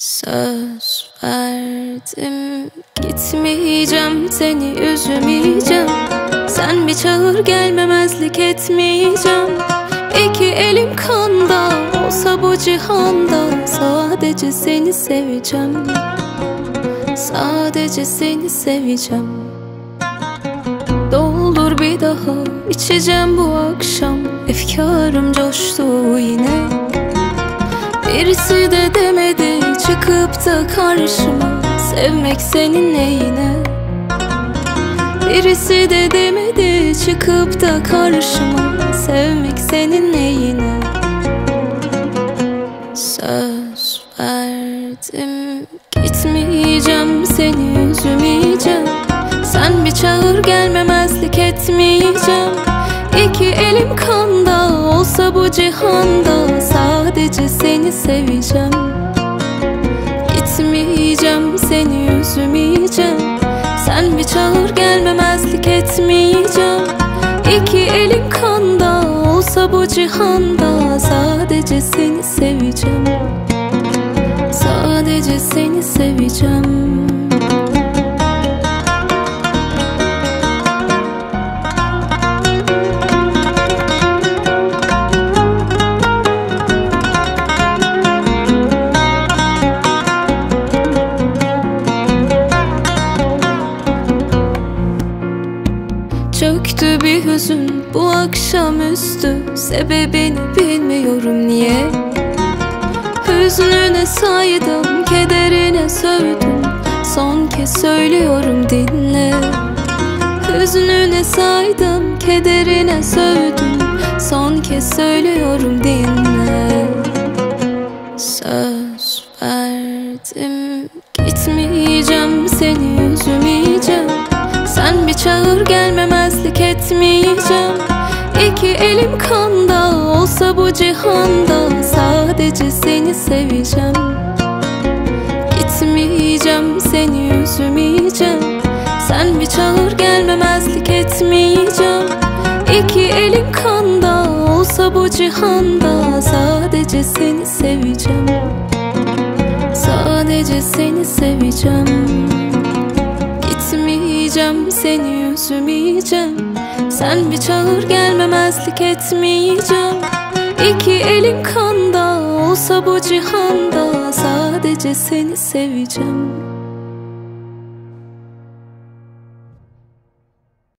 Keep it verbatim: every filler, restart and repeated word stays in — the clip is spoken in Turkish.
Söz verdim, gitmeyeceğim, seni üzmeyeceğim. Sen bir çağır, gelmemezlik etmeyeceğim. İki elim kanda olsa bu cihanda, sadece seni seveceğim. Sadece seni seveceğim. Doldur bir daha, içeceğim bu akşam. Efkarım coştu yine. Birisi de demedi çıkıp da karşıma, sevmek senin neyine. Birisi de demedi çıkıp da karşıma, sevmek senin neyine. Söz verdim, gitmeyeceğim, seni üzmeyeceğim. Sen bir çağır, gelmemezlik etmeyeceğim. İki elim kanda olsa bu cihanda, sadece seni seveceğim. Gitmeyeceğim, seni üzmeyeceğim. Sen bir çağır, gelmemezlik etmeyeceğim. İki elim kanda olsa bu cihanda, sadece seni seveceğim. Sadece seni seveceğim. Çöktü bir hüzün bu akşamüstü, sebebini bilmiyorum niye. Hüznüne saydım, kederine sövdüm, son kez söylüyorum dinle. Hüznüne saydım, kederine sövdüm, son kez söylüyorum dinle. Söz verdim, gitmeyeceğim, seni üzmeyeceğim. Sen bir çağır, gelmemezlik etmeyeceğim. İki elim kanda olsa bu cihanda, sadece seni seveceğim. Gitmeyeceğim, seni üzmeyeceğim. Sen bir çağır, gelmemezlik etmeyeceğim. İki elim kanda olsa bu cihanda, sadece seni seveceğim. Sadece seni seveceğim. Gitmeyeceğim, seni üzmeyeceğim. Sen bir çağır, gelmemezlik etmeyeceğim. İki elim kanda olsa bu cihanda, sadece seni seveceğim.